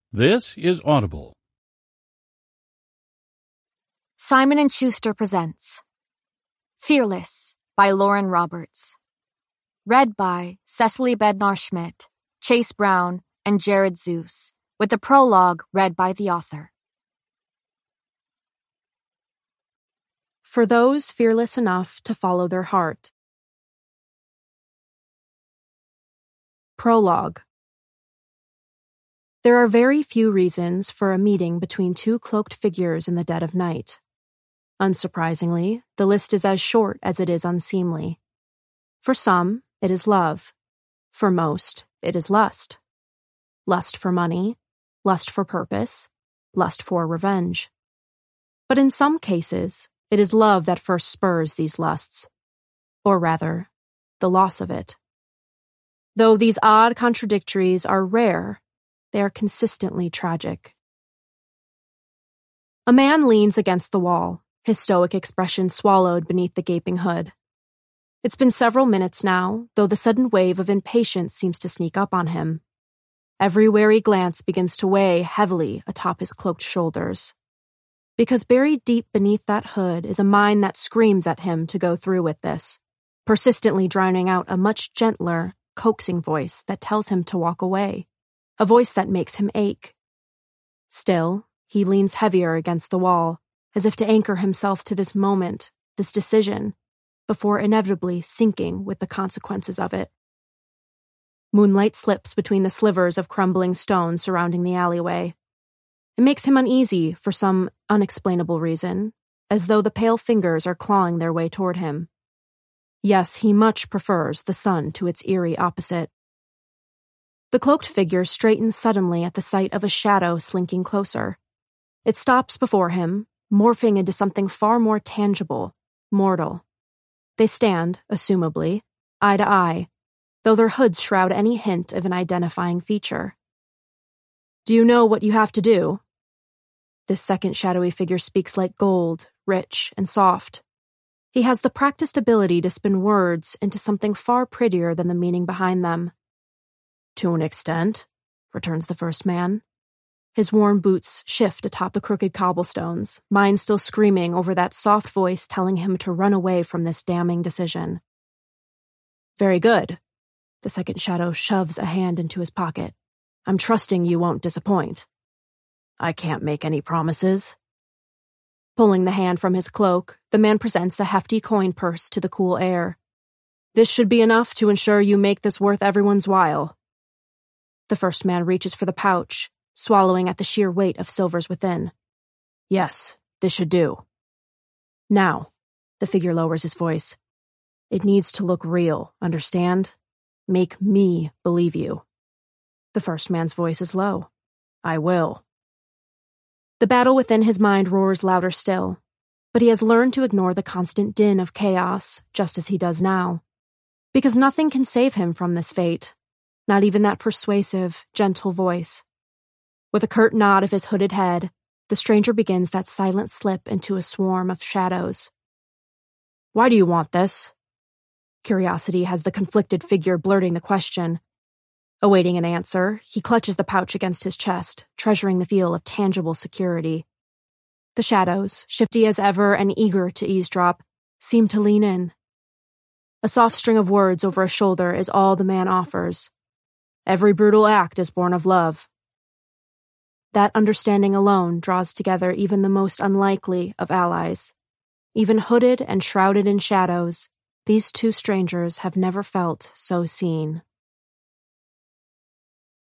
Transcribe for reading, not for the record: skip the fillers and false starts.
This is Audible. Simon & Schuster presents Fearless by Lauren Roberts. Read by Cecily Bednar-Schmidt, Chase Brown, and Jared Zeus, with the prologue read by the author. For those fearless enough to follow their heart. Prologue. There are very few reasons for a meeting between two cloaked figures in the dead of night. Unsurprisingly, the list is as short as it is unseemly. For some, it is love. For most, it is lust. Lust for money, lust for purpose, lust for revenge. But in some cases, it is love that first spurs these lusts. Or rather, the loss of it. Though these odd contradictories are rare, they are consistently tragic. A man leans against the wall, his stoic expression swallowed beneath the gaping hood. It's been several minutes now, though the sudden wave of impatience seems to sneak up on him. Every wary glance begins to weigh heavily atop his cloaked shoulders. Because buried deep beneath that hood is a mind that screams at him to go through with this, persistently drowning out a much gentler, coaxing voice that tells him to walk away. A voice that makes him ache. Still, he leans heavier against the wall, as if to anchor himself to this moment, this decision, before inevitably sinking with the consequences of it. Moonlight slips between the slivers of crumbling stone surrounding the alleyway. It makes him uneasy for some unexplainable reason, as though the pale fingers are clawing their way toward him. Yes, he much prefers the sun to its eerie opposite. The cloaked figure straightens suddenly at the sight of a shadow slinking closer. It stops before him, morphing into something far more tangible, mortal. They stand, assumably, eye to eye, though their hoods shroud any hint of an identifying feature. "Do you know what you have to do?" This second shadowy figure speaks like gold, rich and soft. He has the practiced ability to spin words into something far prettier than the meaning behind them. "To an extent," returns the first man. His worn boots shift atop the crooked cobblestones, mind still screaming over that soft voice telling him to run away from this damning decision. "Very good." The second shadow shoves a hand into his pocket. "I'm trusting you won't disappoint." "I can't make any promises." Pulling the hand from his cloak, the man presents a hefty coin purse to the cool air. "This should be enough to ensure you make this worth everyone's while." The first man reaches for the pouch, swallowing at the sheer weight of silvers within. "Yes, this should do." "Now," the figure lowers his voice. "It needs to look real, understand? Make me believe you." The first man's voice is low. "I will." The battle within his mind roars louder still, but he has learned to ignore the constant din of chaos, just as he does now. Because nothing can save him from this fate. Not even that persuasive, gentle voice. With a curt nod of his hooded head, the stranger begins that silent slip into a swarm of shadows. "Why do you want this?" Curiosity has the conflicted figure blurting the question. Awaiting an answer, he clutches the pouch against his chest, treasuring the feel of tangible security. The shadows, shifty as ever and eager to eavesdrop, seem to lean in. A soft string of words over a shoulder is all the man offers. "Every brutal act is born of love." That understanding alone draws together even the most unlikely of allies. Even hooded and shrouded in shadows, these two strangers have never felt so seen.